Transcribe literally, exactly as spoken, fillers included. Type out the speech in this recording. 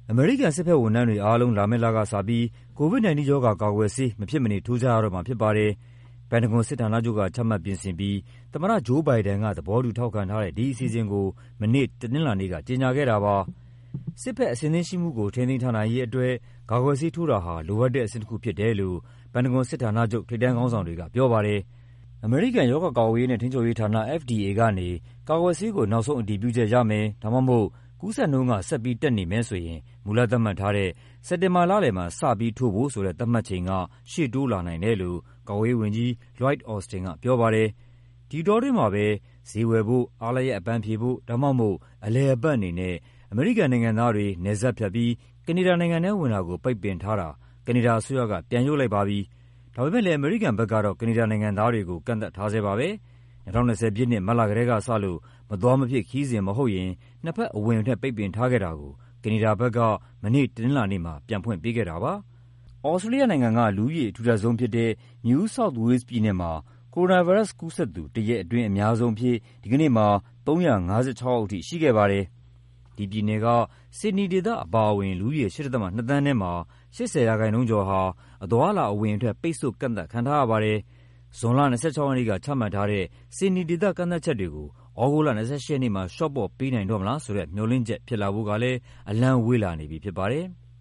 အမေရိကန်စစ်ဘက်ဝန်ထမ်းတွေအားလုံးလာမယ့်လကစပြီး ကိုဗစ်-၁၉ ရောဂါကာကွယ်ဆေးမဖြစ်မနေထိုးကြရတော့မှာဖြစ်ပါတယ်။ ပန်တဂွန်စစ်ဌာနချုပ်ကချမှတ်ပြင်ဆင်ပြီး သမ္မတ Joe Biden ကသဘောတူထောက်ခံထားတဲ့ဒီအစီအစဉ်ကို မနေ့ တနင်္လာနေ့က ကြေညာခဲ့တာပါ။ စစ်ဘက်အဆင်သင့်ရှိမှုကို ထိန်းသိမ်းထားနိုင်ရေးအတွက် ကာကွယ်ဆေးထိုးတာဟာ လိုအပ်တဲ့အဆင့်တခုဖြစ်တယ်လို့ ပန်တဂွန်စစ်ဌာနချုပ် ထိပ်တန်းခေါင်းဆောင်တွေကပြောပါတယ်။ အမေရိကန် ရောဂါကာကွယ်ရေးနဲ့ ထိန်းချုပ်ရေးဌာန F D A ကနေ ကာကွယ်ဆေးကို နောက်ဆုံးအတည်ပြုချက်ရမယ် ဒါမှမဟုတ် ကူးစက်နှုန်းက ဆက်ပြီးတက်နေမယ်ဆိုရင် မူလသတ်မှတ်ထားတဲ့ စက်တင်ဘာလလယ်မှာ စပြီးထိုးဖို့ဆိုတဲ့ သတ်မှတ်ချိန်က ရှေ့တိုးလာနိုင်တယ်လို့ ကာကွယ်ရေးဝန်ကြီး Lloyd Austin ကပြောပါတယ်။ ဒီအတောအတွင်းမှာပဲ ဈေးဝယ်ဖို့၊ အားလပ်ရက်အပန်းဖြေဖို့ ဒါမှမဟုတ် အလည်အပတ်အနေနဲ့ အမေရိကန်နိုင်ငံသားတွေ နယ်စပ်ဖြတ်ပြီး ကနေဒါနိုင်ငံထဲဝင်တာကို ပိတ်ပင်ထားတာ ကနေဒါအစိုးရက ပြန်ရုပ်လိုက်ပါပြီ။ ဒါပေမယ့်လည်း အမေရိကန်ဘက်ကတော့ ကနေဒါနိုင်ငံသားတွေကို ကန့်သတ်ထားဆဲပါပဲ။ ၂၀၂၀ ပြည့်နှစ် မတ်လကတည်းကစလို့ မသွားမဖြစ်ခရီးစဉ်မဟုတ်ရင် နှစ်ဘက်အဝင်အထွက် ပိတ်ပင်ထားခဲ့တာကို ကနေဒါဘက်က မနေ့ တနင်္လာနေ့မှာ ပြန်ဖွင့်ပေးခဲ့တာပါ။ သြစတြေးလျနိုင်ငံက လူဦးရေအထူထပ်ဆုံးဖြစ်တဲ့ New South Wales ပြည်နယ်မှာ ကိုရိုနာဗိုင်းရပ်စ်ကူးစက်သူ တရက်အတွင်း အများဆုံးအဖြစ် ဒီကနေ့မှာ ၃၅၆ ယောက်ထိ ရှိခဲ့ပါတယ်။ ဒီပြည်နယ်က ဆစ်ဒနီဒေသအပါအဝင် လူဦးရေ ၈.၂ သန်းထဲမှာ ၈၀ ရာခိုင်နှုန်းကျော်ဟာ အသွားအလာအဝင်အထွက် ပိတ်ဆို့ကန့်သတ်ခံထားရပါတယ်။ ဇွန်လ ၂၆ ရက်နေ့က ချမှတ်ထားတဲ့ ဆစ်ဒနီဒေသ ကန့်သတ်ချက်တွေကို သြဂုတ်လ ၂၈ ရက်နေ့မှာ လျှော့ပေါ့ပေးနိုင်တော့မလားဆိုတဲ့ မျှော်လင့်ချက်ဖြစ်လာဖို့ကလည်း အလှမ်းဝေးလာနေပြီဖြစ်ပါတယ်။